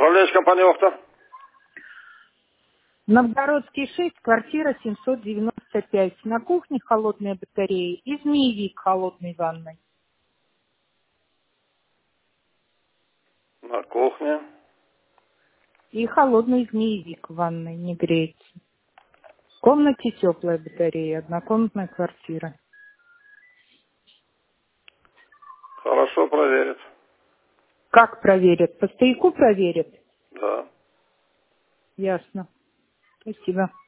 Управляющая компания «Охта». Новгородский 6, квартира 795. На кухне холодные батареи и змеевик холодной ванной. На кухне. И холодный змеевик в ванной не греется. В комнате теплая батарея, однокомнатная квартира. Хорошо, проверит. Как проверят? По стояку проверят? Да. Ясно. Спасибо.